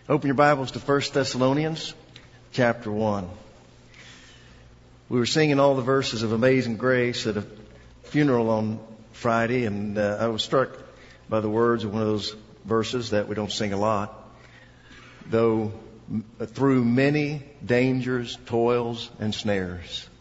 Open your Bibles to 1 Thessalonians chapter 1. We were singing all the verses of Amazing Grace at a funeral on Friday, and I was struck by the words of one of those verses that we don't sing a lot. Though through many dangers, toils, and snares.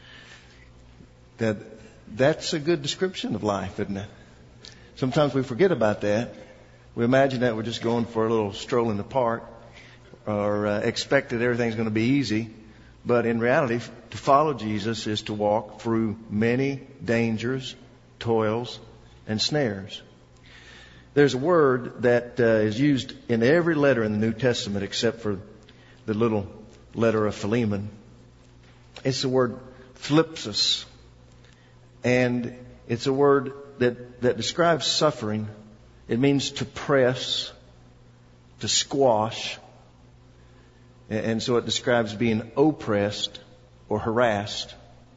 That's a good description of life, isn't it? Sometimes we forget about that. We imagine that we're just going for a little stroll in the park or expect that everything's going to be easy. But in reality, to follow Jesus is to walk through many dangers, toils, and snares. There's a word that is used in every letter in the New Testament except for the little letter of Philemon. It's the word thlipsis. And it's a word that describes suffering. It means to press, to squash. And so it describes being oppressed or harassed.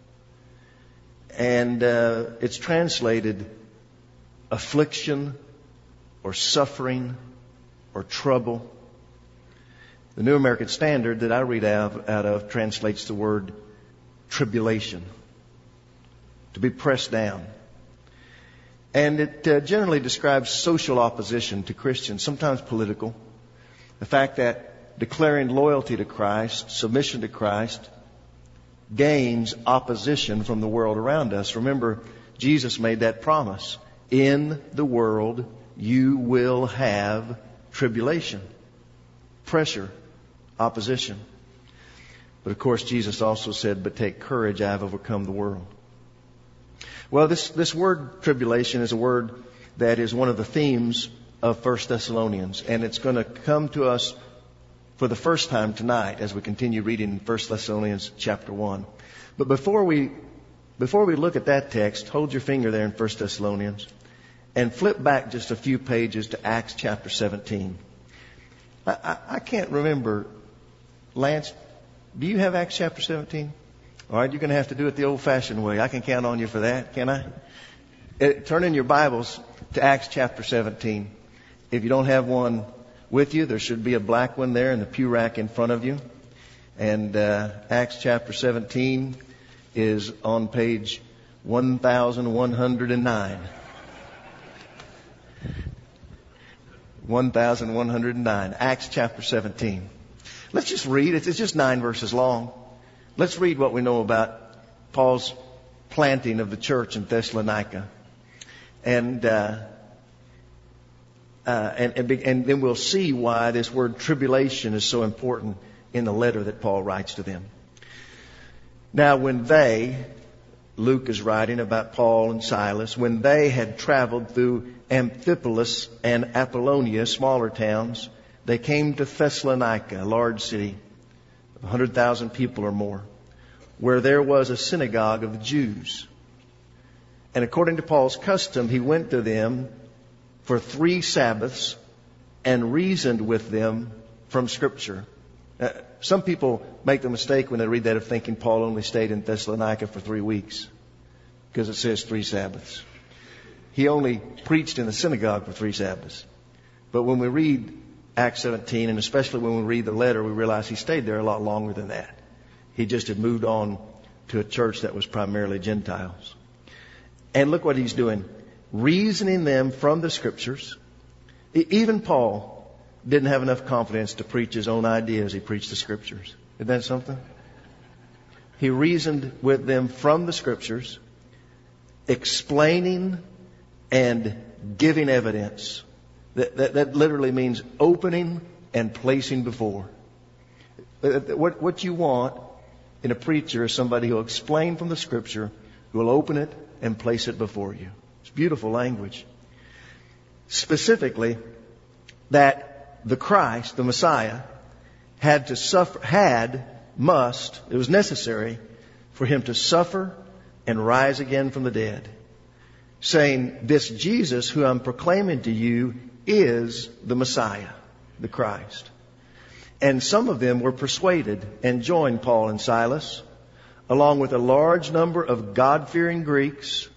And it's translated affliction or suffering or trouble. The New American Standard that I read out of translates the word tribulation. To be pressed down. And it generally describes social opposition to Christians, sometimes political. The fact that declaring loyalty to Christ, submission to Christ, gains opposition from the world around us. Remember, Jesus made that promise. In the world, you will have tribulation, pressure, opposition. But of course, Jesus also said, but take courage, I have overcome the world. Well, this word tribulation is a word that is one of the themes of 1 Thessalonians. And it's going to come to us for the first time tonight as we continue reading 1 Thessalonians chapter 1. But before we look at that text, hold your finger there in 1 Thessalonians and flip back just a few pages to Acts chapter 17. I can't remember. Lance, do you have Acts chapter 17? All right, you're going to have to do it the old-fashioned way. I can count on you for that, can I? Turn in your Bibles to Acts chapter 17. If you don't have one with you, there should be a black one there in the pew rack in front of you. And Acts chapter 17 is on page 1109. 1109. Acts chapter 17. Let's just read. It's just 9 verses long. Let's read what we know about Paul's planting of the church in Thessalonica. And then we'll see why this word tribulation is so important in the letter that Paul writes to them. Now when Luke is writing about Paul and Silas, when they had traveled through Amphipolis and Apollonia, smaller towns, they came to Thessalonica, a large city, 100,000 people or more, where there was a synagogue of the Jews. And according to Paul's custom, he went to them for 3 Sabbaths and reasoned with them from Scripture. Some people make the mistake when they read that of thinking Paul only stayed in Thessalonica for 3 weeks, because it says 3 Sabbaths. He only preached in the synagogue for 3 Sabbaths. But when we read Acts 17, and especially when we read the letter, we realize he stayed there a lot longer than that. He just had moved on to a church that was primarily Gentiles. And look what he's doing. Reasoning them from the Scriptures. Even Paul didn't have enough confidence to preach his own ideas. He preached the Scriptures. Isn't that something? He reasoned with them from the Scriptures, explaining and giving evidence. That literally means opening and placing before. What you want in a preacher is somebody who will explain from the Scripture, who will open it and place it before you. It's beautiful language. Specifically, that the Christ, the Messiah, had to suffer, it was necessary for him to suffer and rise again from the dead. Saying, this Jesus who I'm proclaiming to you is the Messiah, the Christ. And some of them were persuaded and joined Paul and Silas, along with a large number of God-fearing Greeks,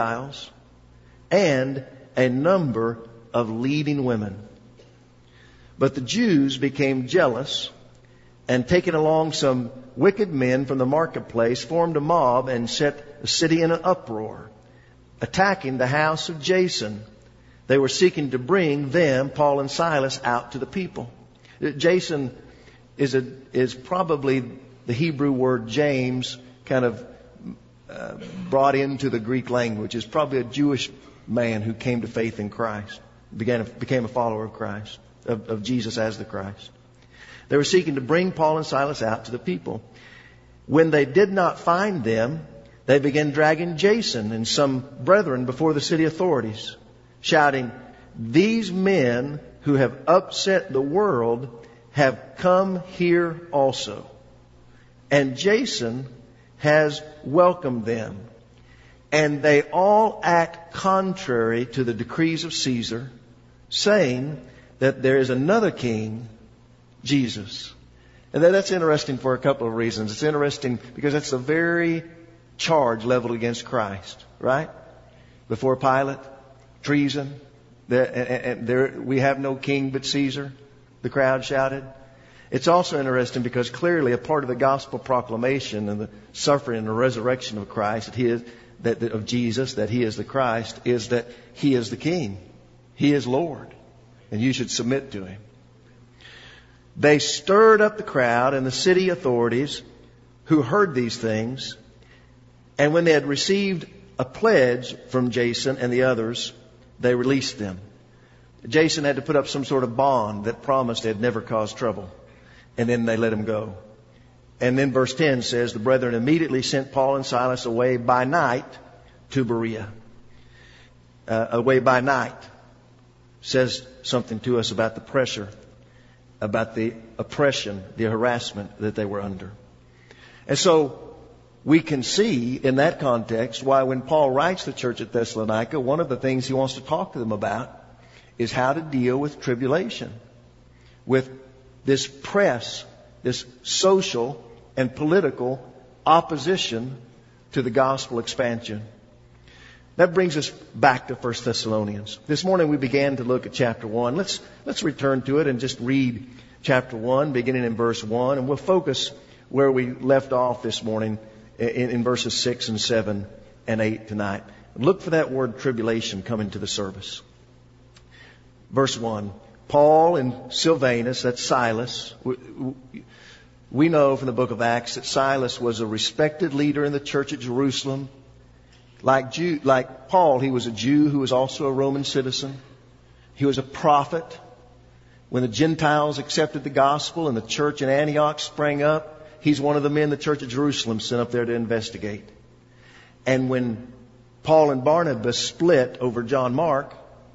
Gentiles, and a number of leading women. But the Jews became jealous, and taking along some wicked men from the marketplace, formed a mob and set the city in an uproar, attacking the house of Jason. They were seeking to bring them, Paul and Silas, out to the people. Jason is probably the Hebrew word James, kind of brought into the Greek language. Is probably a Jewish man who came to faith in Christ, became a follower of Christ, of Jesus as the Christ. They were seeking to bring Paul and Silas out to the people. When they did not find them, they began dragging Jason and some brethren before the city authorities, shouting, "These men who have upset the world have come here also. And Jason has welcomed them. And they all act contrary to the decrees of Caesar, saying that there is another king, Jesus." And that's interesting for a couple of reasons. It's interesting because that's the very charge leveled against Christ, right? Before Pilate, treason. We have no king but Caesar, the crowd shouted. It's also interesting because clearly a part of the gospel proclamation and the suffering and the resurrection of Christ, of Jesus, that He is the Christ, is that He is the King. He is Lord. And you should submit to Him. They stirred up the crowd and the city authorities who heard these things. And when they had received a pledge from Jason and the others, they released them. Jason had to put up some sort of bond that promised they'd never cause trouble. And then they let him go. And then verse 10 says, the brethren immediately sent Paul and Silas away by night to Berea. Away by night says something to us about the pressure, about the oppression, the harassment that they were under. And so we can see in that context why when Paul writes to the church at Thessalonica, one of the things he wants to talk to them about is how to deal with tribulation, with this press, this social and political opposition to the gospel expansion. That brings us back to 1 Thessalonians. This morning we began to look at chapter 1. Let's return to it and just read chapter 1, beginning in verse 1, and we'll focus where we left off this morning in verses 6 and 7 and 8 tonight. Look for that word tribulation coming to the service. Verse 1, Paul and Silvanus, that's Silas. We know from the book of Acts that Silas was a respected leader in the church at Jerusalem. Like Paul, he was a Jew who was also a Roman citizen. He was a prophet. When the Gentiles accepted the gospel and the church in Antioch sprang up, he's one of the men the church at Jerusalem sent up there to investigate. And when Paul and Barnabas split over John Mark,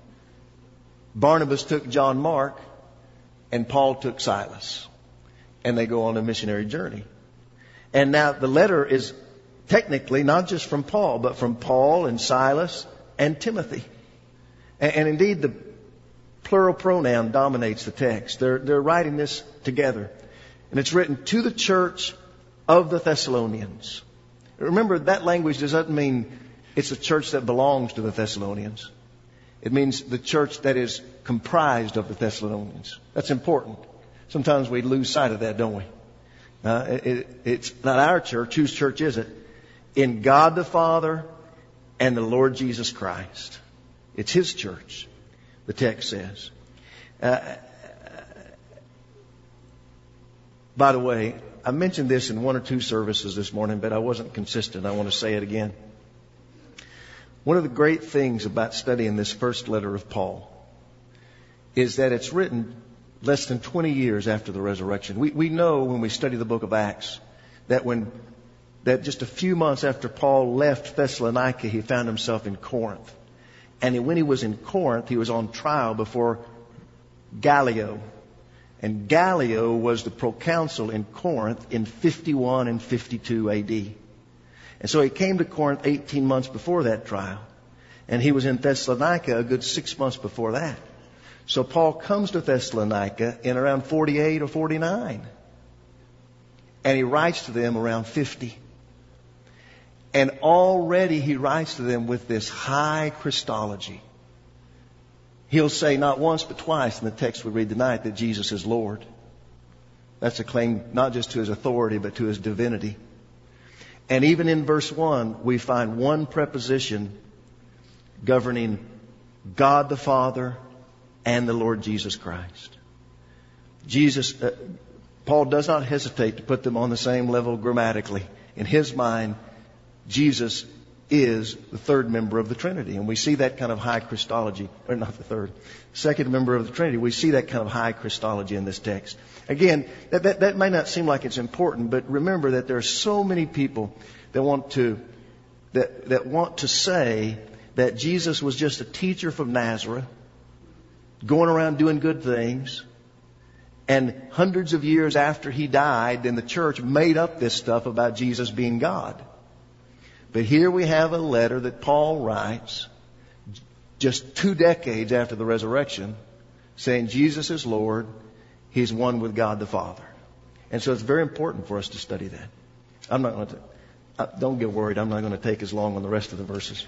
Barnabas took John Mark and Paul took Silas. And they go on a missionary journey. And now the letter is technically not just from Paul, but from Paul and Silas and Timothy. And indeed the plural pronoun dominates the text. They're writing this together. And it's written to the church of the Thessalonians. Remember, that language doesn't mean it's a church that belongs to the Thessalonians. It means the church that is comprised of the Thessalonians. That's important. Sometimes we lose sight of that, don't we? It's not our church. Whose church is it? In God the Father and the Lord Jesus Christ. It's His church, the text says. By the way, I mentioned this in one or two services this morning, but I wasn't consistent. I want to say it again. One of the great things about studying this first letter of Paul is that it's written less than 20 years after the resurrection. We know when we study the book of Acts that just a few months after Paul left Thessalonica, he found himself in Corinth. And when he was in Corinth, he was on trial before Gallio. And Gallio was the proconsul in Corinth in 51 and 52 AD. And so he came to Corinth 18 months before that trial. And he was in Thessalonica a good 6 months before that. So Paul comes to Thessalonica in around 48 or 49. And he writes to them around 50. And already he writes to them with this high Christology. He'll say not once but twice in the text we read tonight that Jesus is Lord. That's a claim not just to His authority but to His divinity. And even in verse 1, we find one preposition governing God the Father and the Lord Jesus Christ. Paul does not hesitate to put them on the same level grammatically. In his mind, Jesus is the third member of the Trinity. And we see that kind of high Christology, or not the third, second member of the Trinity. We see that kind of high Christology in this text. Again, that may not seem like it's important, but remember that there are so many people that want to say that Jesus was just a teacher from Nazareth, going around doing good things, and hundreds of years after He died, then the church made up this stuff about Jesus being God. But here we have a letter that Paul writes just 2 decades after the resurrection, saying Jesus is Lord, He's one with God the Father. And so it's very important for us to study that. I'm not going to, don't get worried, I'm not going to take as long on the rest of the verses.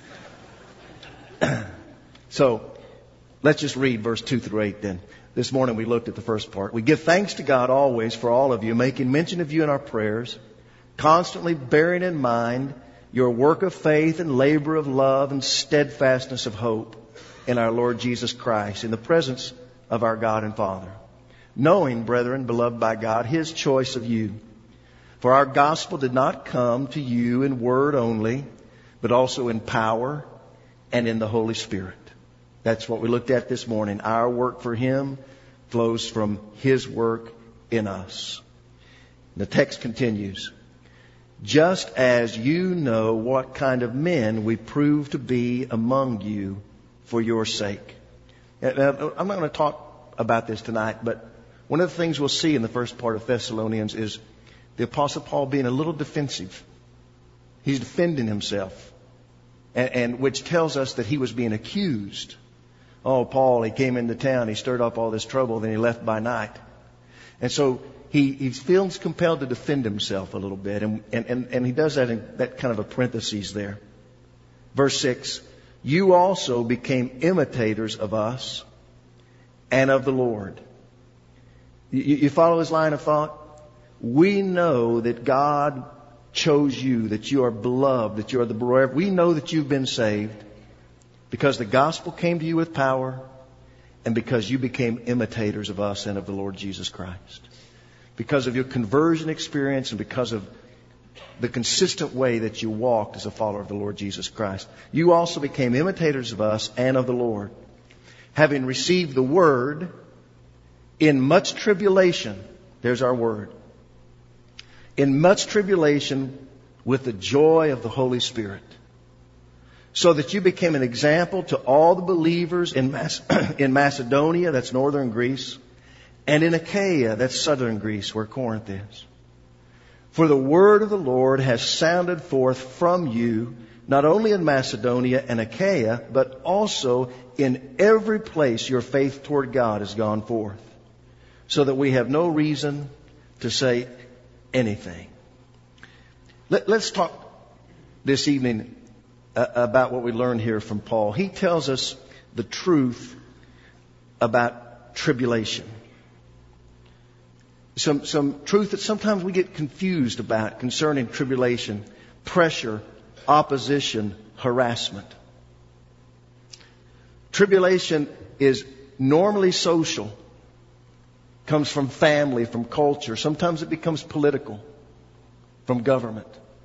So, let's just read verse 2 through 8 then. This morning we looked at the first part. We give thanks to God always for all of you, making mention of you in our prayers, constantly bearing in mind your work of faith and labor of love and steadfastness of hope in our Lord Jesus Christ, in the presence of our God and Father. Knowing, brethren, beloved by God, His choice of you. For our gospel did not come to you in word only, but also in power and in the Holy Spirit. That's what we looked at this morning. Our work for Him flows from His work in us. The text continues. Just as you know what kind of men we prove to be among you for your sake. Now, I'm not going to talk about this tonight, but one of the things we'll see in the first part of Thessalonians is the Apostle Paul being a little defensive. He's defending himself, and which tells us that he was being accused. Oh, Paul, he came into town, he stirred up all this trouble, then he left by night. And so he feels compelled to defend himself a little bit, and he does that in that kind of a parenthesis there. Verse 6, you also became imitators of us and of the Lord. You follow his line of thought? We know that God chose you, that you are beloved, that you are the beloved. We know that you've been saved because the gospel came to you with power and because you became imitators of us and of the Lord Jesus Christ. Because of your conversion experience and because of the consistent way that you walked as a follower of the Lord Jesus Christ. You also became imitators of us and of the Lord, having received the word in much tribulation. There's our word. In much tribulation with the joy of the Holy Spirit. So that you became an example to all the believers in Macedonia, that's northern Greece, and in Achaia, that's southern Greece, where Corinth is. For the word of the Lord has sounded forth from you, not only in Macedonia and Achaia, but also in every place your faith toward God has gone forth. So that we have no reason to say anything. Let's talk this evening about what we learned here from Paul. He tells us the truth about tribulation. Some truth that sometimes we get confused about concerning tribulation, pressure, opposition, harassment. Tribulation is normally social, comes from family, from culture. Sometimes it becomes political, from government.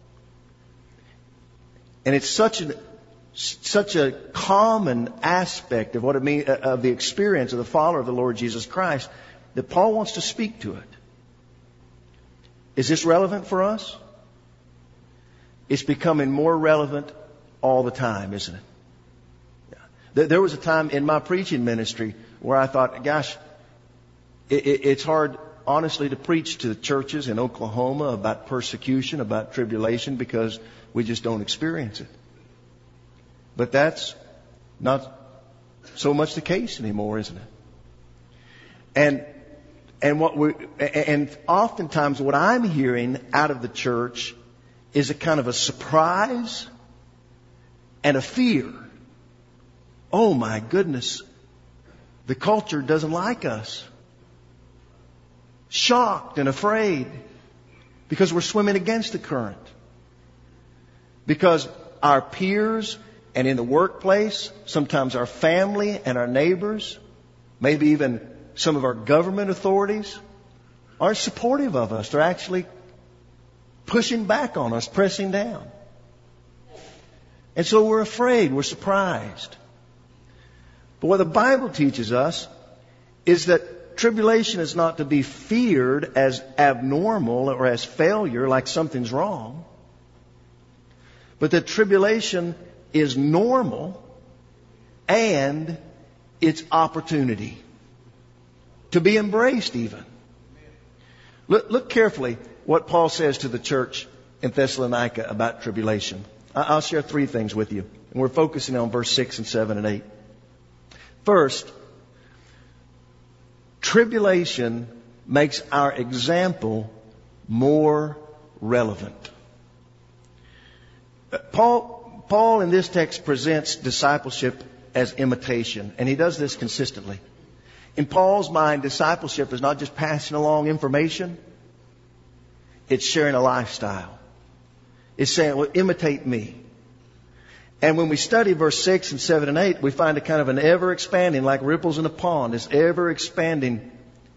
And it's such a common aspect of what it means, of the experience of the follower of the Lord Jesus Christ, that Paul wants to speak to it. Is this relevant for us? It's becoming more relevant all the time, isn't it? Yeah. There was a time in my preaching ministry where I thought, gosh, it's hard, honestly, to preach to the churches in Oklahoma about persecution, about tribulation, because we just don't experience it. But that's not so much the case anymore, isn't it? And oftentimes what I'm hearing out of the church is a kind of a surprise and a fear. Oh my goodness, The culture doesn't like us. Shocked and afraid because we're swimming against the current. Because our peers and in the workplace, sometimes our family and our neighbors, maybe even some of our government authorities aren't supportive of us. They're actually pushing back on us, pressing down. And so we're afraid, we're surprised. But what the Bible teaches us is that tribulation is not to be feared as abnormal or as failure, like something's wrong. But that tribulation is normal and it's opportunity to be embraced even. Look carefully what Paul says to the church in Thessalonica about tribulation. I'll share 3 things with you. And we're focusing on verse 6 and 7 and 8. First, tribulation makes our example more relevant. Paul in this text presents discipleship as imitation, and he does this consistently. In Paul's mind, discipleship is not just passing along information. It's sharing a lifestyle. It's saying, well, imitate me. And when we study verse 6 and 7 and 8, we find a kind of an ever-expanding, like ripples in a pond, this ever-expanding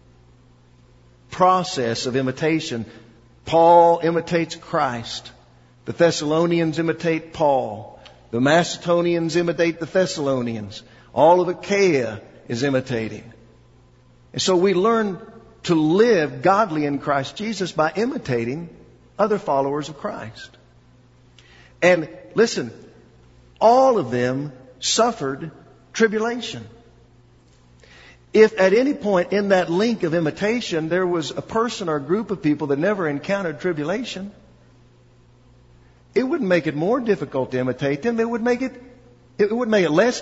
process of imitation. Paul imitates Christ. The Thessalonians imitate Paul. The Macedonians imitate the Thessalonians. All of Achaia is imitating. And so we learn to live godly in Christ Jesus by imitating other followers of Christ. And listen, all of them suffered tribulation. If at any point in that link of imitation there was a person or a group of people that never encountered tribulation, it wouldn't make it more difficult to imitate them. It would make it less.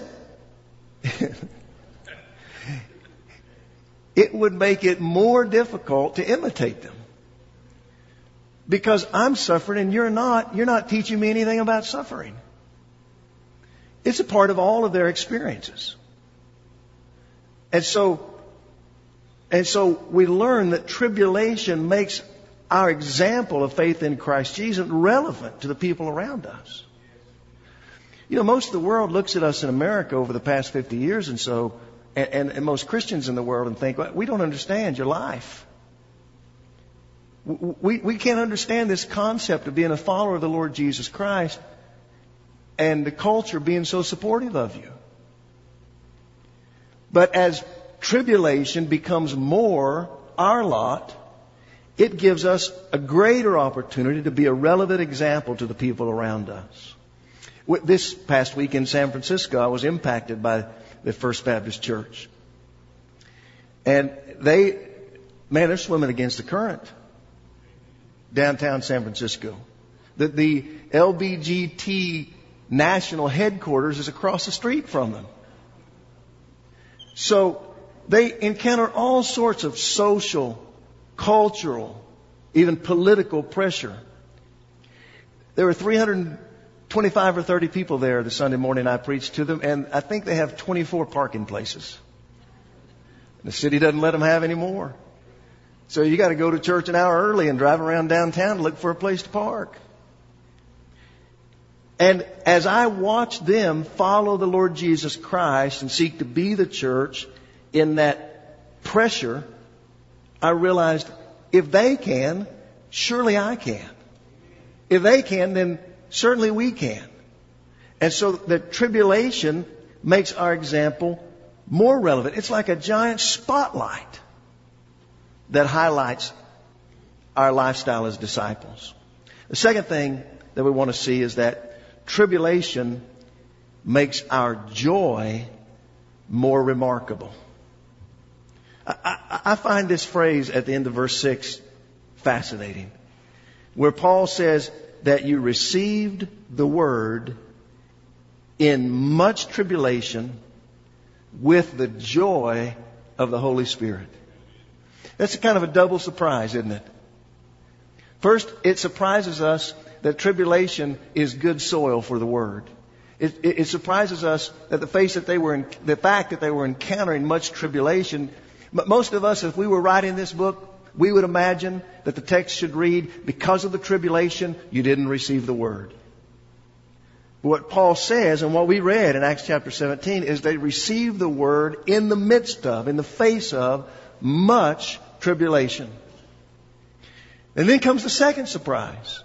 It would make it more difficult to imitate them. Because I'm suffering and you're not. You're not teaching me anything about suffering. It's a part of all of their experiences. And so we learn that tribulation makes our example of faith in Christ Jesus relevant to the people around us. You know, most of the world looks at us in America over the past 50 years and so, and most Christians in the world and think, well, we don't understand your life. We can't understand this concept of being a follower of the Lord Jesus Christ and the culture being so supportive of you. But as tribulation becomes more our lot, it gives us a greater opportunity to be a relevant example to the people around us. This past week in San Francisco, I was impacted by the First Baptist Church. And they're swimming against the current. Downtown San Francisco. The LBGT national headquarters is across the street from them. So they encounter all sorts of social, cultural, even political pressure. There were 325 or 30 people there the Sunday morning I preached to them, and I think they have 24 parking places. The city doesn't let them have any more. So you got to go to church an hour early and drive around downtown to look for a place to park. And as I watched them follow the Lord Jesus Christ and seek to be the church in that pressure, I realized if they can, surely I can. If they can, then certainly we can. And so the tribulation makes our example more relevant. It's like a giant spotlight that highlights our lifestyle as disciples. The second thing that we want to see is that tribulation makes our joy more remarkable. I find this phrase at the end of verse 6 fascinating, where Paul says that you received the word in much tribulation with the joy of the Holy Spirit. That's a kind of a double surprise, isn't it? First, it surprises us that tribulation is good soil for the Word. It surprises us that the fact that they were encountering much tribulation. But most of us, if we were writing this book, we would imagine that the text should read, because of the tribulation, you didn't receive the word. But what Paul says, and what we read in Acts chapter 17, is they received the word in the midst of, in the face of, much tribulation. And then comes the second surprise.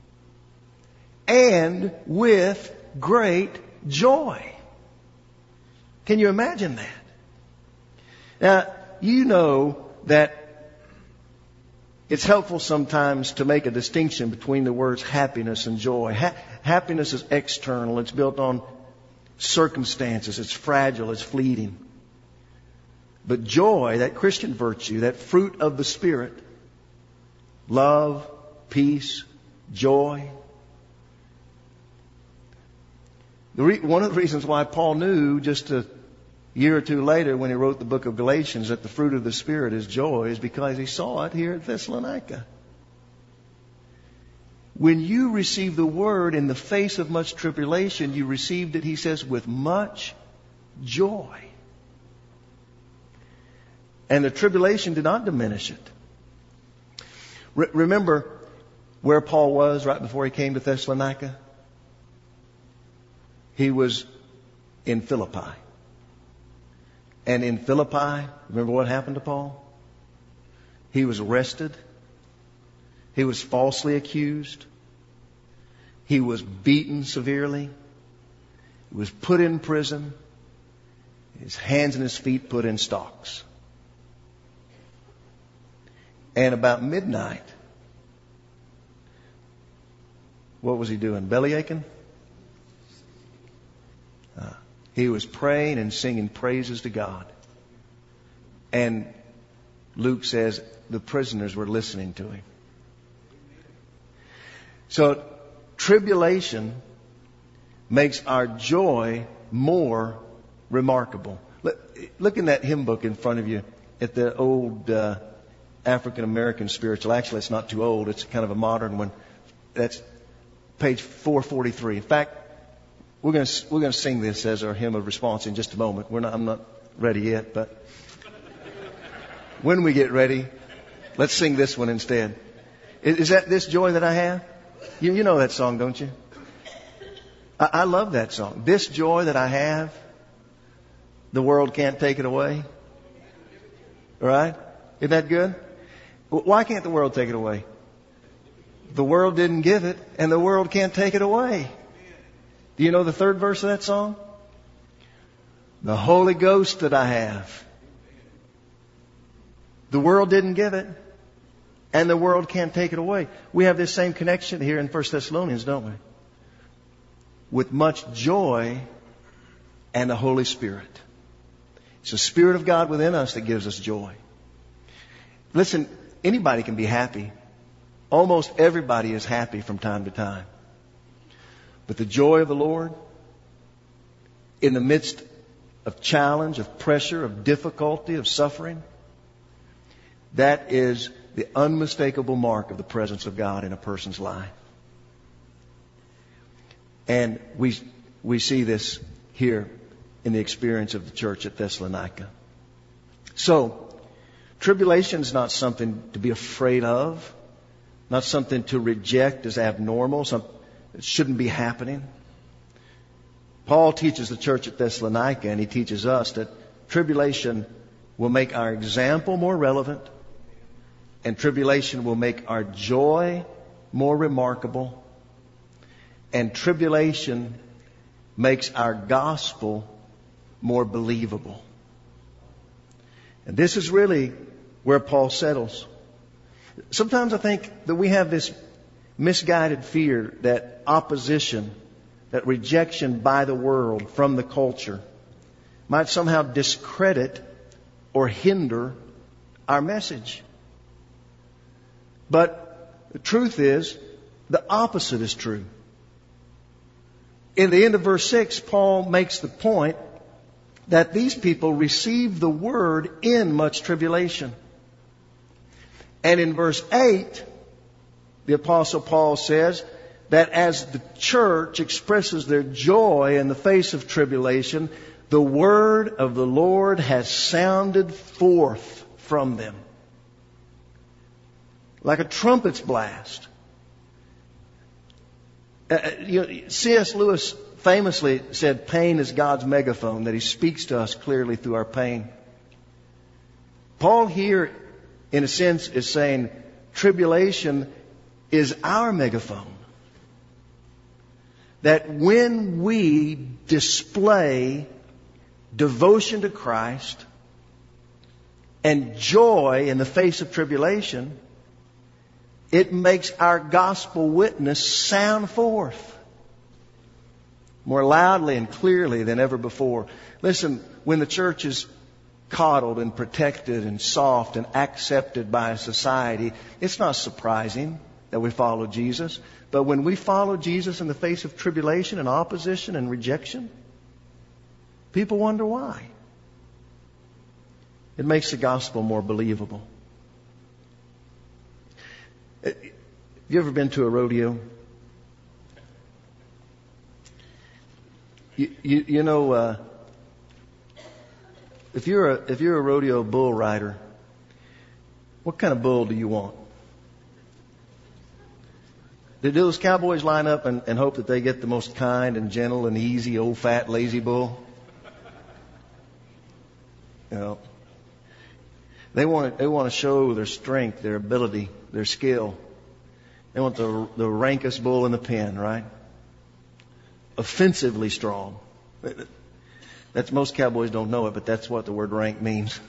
And with great joy. Can you imagine that? Now, you know that it's helpful sometimes to make a distinction between the words happiness and joy. Happiness is external. It's built on circumstances. It's fragile. It's fleeting. But joy, that Christian virtue, that fruit of the Spirit, love, peace, joy. One of the reasons why Paul knew just a year or two later when he wrote the book of Galatians that the fruit of the Spirit is joy is because he saw it here at Thessalonica. When you receive the word in the face of much tribulation, you received it, he says, with much joy. And the tribulation did not diminish it. Remember where Paul was right before he came to Thessalonica? He was in Philippi. And in Philippi, remember what happened to Paul? He was arrested. He was falsely accused. He was beaten severely. He was put in prison. His hands and his feet put in stocks. And about midnight, what was he doing? Belly aching? He was praying and singing praises to God. And Luke says the prisoners were listening to him. So tribulation makes our joy more remarkable. Look in that hymn book in front of you at the old African American spiritual. Actually, it's not too old. It's kind of a modern one. That's page 443. In fact, we're going to sing this as our hymn of response in just a moment. I'm not ready yet, but when we get ready, let's sing this one instead. Is that this joy that I have? You know that song, don't you? I love that song. This joy that I have, the world can't take it away. All right? Isn't that good? Why can't the world take it away? The world didn't give it, and the world can't take it away. Do you know the third verse of that song? The Holy Ghost that I have. The world didn't give it, and the world can't take it away. We have this same connection here in 1 Thessalonians, don't we? With much joy and the Holy Spirit. It's the Spirit of God within us that gives us joy. Listen, anybody can be happy. Almost everybody is happy from time to time. But the joy of the Lord, in the midst of challenge, of pressure, of difficulty, of suffering, that is the unmistakable mark of the presence of God in a person's life. And we see this here in the experience of the church at Thessalonica. So, tribulation is not something to be afraid of, not something to reject as abnormal, something it shouldn't be happening. Paul teaches the church at Thessalonica, and he teaches us that tribulation will make our example more relevant, and tribulation will make our joy more remarkable, and tribulation makes our gospel more believable. And this is really where Paul settles. Sometimes I think that we have this misguided fear that opposition, that rejection by the world from the culture might somehow discredit or hinder our message. But the truth is, the opposite is true. In the end of verse 6, Paul makes the point that these people received the word in much tribulation. And in verse 8, the Apostle Paul says that as the church expresses their joy in the face of tribulation, the word of the Lord has sounded forth from them like a trumpet's blast. C.S. Lewis famously said pain is God's megaphone, that He speaks to us clearly through our pain. Paul here, in a sense, is saying tribulation is our megaphone. That when we display devotion to Christ and joy in the face of tribulation, it makes our gospel witness sound forth more loudly and clearly than ever before. Listen, when the church is coddled and protected and soft and accepted by society, it's not surprising that we follow Jesus. But when we follow Jesus in the face of tribulation and opposition and rejection, people wonder why. It makes the gospel more believable. Have you ever been to a rodeo? You know, if you're a rodeo bull rider, what kind of bull do you want? Do those cowboys line up and hope that they get the most kind and gentle and easy, old, fat, lazy bull? You know, they want to show their strength, their ability, their skill. They want the rankest bull in the pen, right? Offensively strong. That's, most cowboys don't know it, but that's what the word rank means.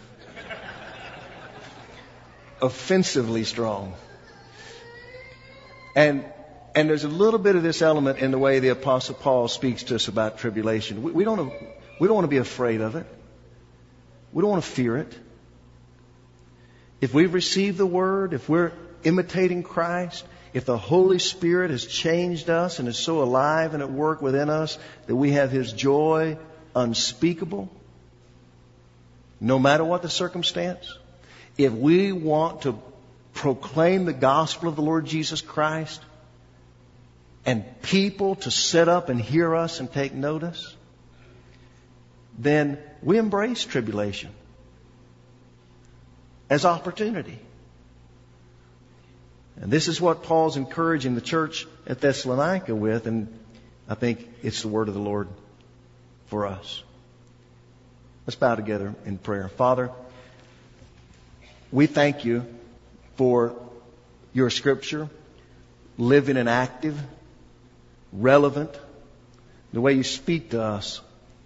Offensively strong. And there's a little bit of this element in the way the Apostle Paul speaks to us about tribulation. We don't want to be afraid of it. We don't want to fear it. If we've received the Word, if we're imitating Christ, if the Holy Spirit has changed us and is so alive and at work within us that we have His joy unspeakable, no matter what the circumstance, if we want to proclaim the gospel of the Lord Jesus Christ and people to sit up and hear us and take notice, then we embrace tribulation as opportunity. And this is what Paul's encouraging the church at Thessalonica with, and I think it's the word of the Lord for us. Let's bow together in prayer. Father, we thank You for Your Scripture, living and active, relevant, the way You speak to us.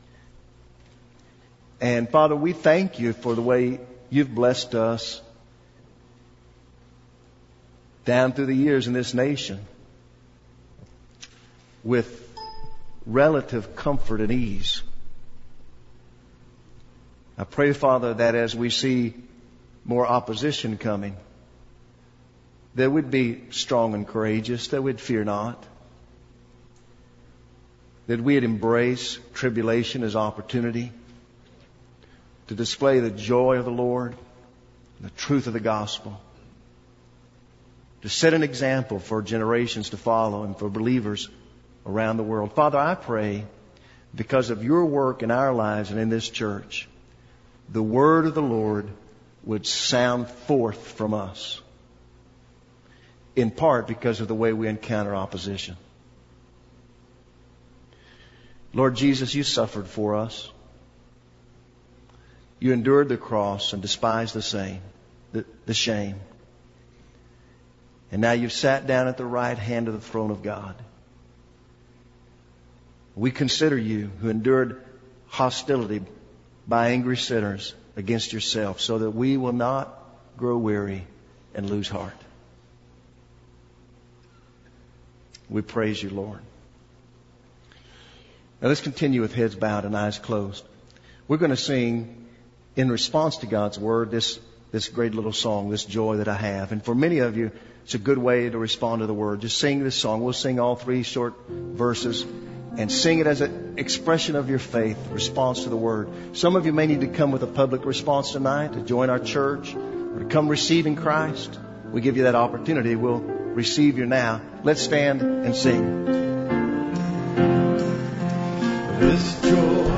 And Father, we thank You for the way You've blessed us down through the years in this nation with relative comfort and ease. I pray, Father, that as we see more opposition coming, that we'd be strong and courageous, that we'd fear not, that we'd embrace tribulation as opportunity to display the joy of the Lord, the truth of the gospel, to set an example for generations to follow and for believers around the world. Father, I pray, because of Your work in our lives and in this church, the word of the Lord would sound forth from us, in part because of the way we encounter opposition. Lord Jesus, You suffered for us. You endured the cross and despised the shame. And now You've sat down at the right hand of the throne of God. We consider You, who endured hostility by angry sinners against Yourself, so that we will not grow weary and lose heart. We praise You, Lord. Now let's continue with heads bowed and eyes closed. We're going to sing, in response to God's Word, this great little song, This Joy That I Have. And for many of you, it's a good way to respond to the Word. Just sing this song. We'll sing all 3 short verses and sing it as an expression of your faith, response to the Word. Some of you may need to come with a public response tonight, to join our church, or to come receiving Christ. We give you that opportunity. We'll receive you now. Let's stand and sing. With joy